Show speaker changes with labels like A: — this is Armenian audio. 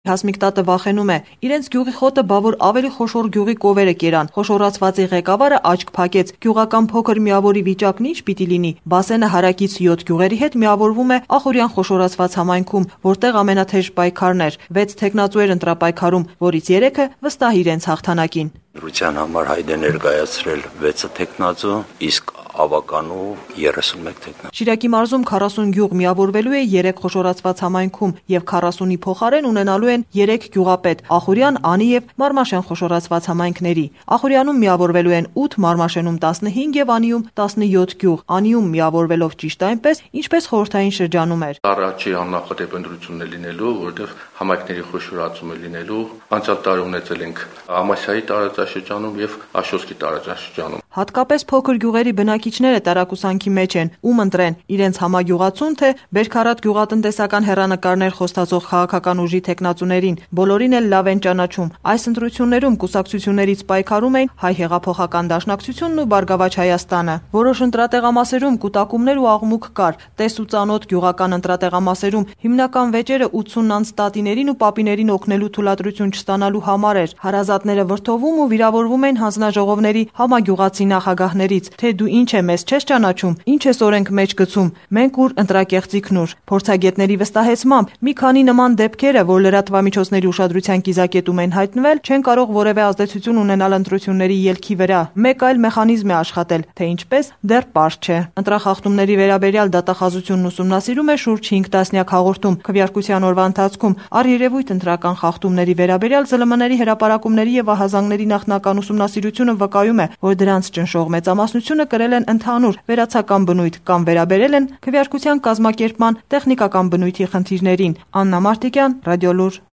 A: Հասմիկ տատը վախենում է, իրենց գյուղի խոտը բավոր ավելի խոշոր գյուղի կովերը կերան, խոշորացվածի ղեկավարը աչք փակեց, գյուղական փոքր միավորի վիճակն ինչ պիտի լինի, Բասենը հարակից 7 գյուղերի հետ միավորվում է Ախուրյան խոշորացված համայնքում, որտեղ ամենաթեժ պայքարն էր, 6 թեկնածու էր ընտրապայքարում, որից 3-ը վստահ իրենց հաղթանակին։
B: Դրության համար հայտ է ներկայացրել 6 թեկնածու, իսկ ավականու 31 թեկնածու։
A: Շիրակի մարզում 40 գյուղ միավորվելու է 3 խոշորացված համայնքում եւ 40-ի փոխարեն ունենալու են 3 գյուղապետ՝ Ախուրյան, Անի եւ Մարմաշեն խոշորացված համայնքների։ Ախուրյանում միավորվելու են 8, Մարմաշենում 15 եւ Անիում 17 գյուղ։ Անիում միավորվելով ճիշտ այնպես, ինչպես խորհրդային շրջանում էր։
C: Առաջի աննախադեպ ընտրությունն է լինելու, որովհետեւ համայնքների խոշորացում է լինելու։ Անցյալ տարի ունեցել ենք Ամասիայի տարածաշրջանում եւ Աշոտսկի տարածաշրջանում։
A: Հատկապես փոքր գյուղերի բնակիչները տարակուսանքի մեջ են, ում ընտրեն՝ իրենց համագյուղացուն թե Բերքարատ գյուղատնտեսական հեռանկարներ խոստացող քաղաքական ուժի թեկնածուներին, բոլորին էլ լավ են ճանաչում։ Այս ընտրություններում կուսակցություններից պայքարում էին Հայ հեղափոխական դաշնակցությունն ու Բարգավաճ Հայաստանը։ Որոշ ընտրատեղամասերում կուտակումներ ու աղմուկ կար։ Տես ու ծանոթ գյուղական ընտրատեղամասերում հիմնական վեճերը 80-անց տատիներին ու պապիներին օգնելու թույլատրություն չստանալու համար էր։ Հարազատները վրդովում ու վիրավորվում են հանձնաժողովների համագյուղացի նախագահներից, թե դու ինչ է մեզ չես ճանաչում, ինչ ես օրենք մեջ գցում, մենք ուր ընտրակեղծիքն ուր։ Փորձագետների վստահեցմամբ մի քանի նման դեպքերը, որ լրատվամիջոցների ուշադրության կիզակետում են հայտնվել, չեն կարող որևէ ազդեցություն ունենալ ընտրությունների ելքի վրա։ Մեկ այլ մեխանիզմ է աշխատել, թե ինչպես դեռ պարզ չէ։ Ընտրախախտումների վերաբերյալ դատախազությունն ուսումնասիրում է շուրջ 5 տասնյակ հաղորդում։ Քվեարկության օրվա ընթացքում առերևույթ ընտրական խախտումների վերաբերյալ ԶԼՄ-ների հրապարակումների եւ ահազանգների նախնական ուսումնասիրությունը վկայում է, որ դրանց ճնշող մեծամասնությունը կրել են ընդհանուր վերացական բնույթ կամ վերաբերել են քվեարկության կազմակերպման տեխնիկական բնույթի խնդիրներին։ Աննա Մարտիկյան, Ռադիոլուր։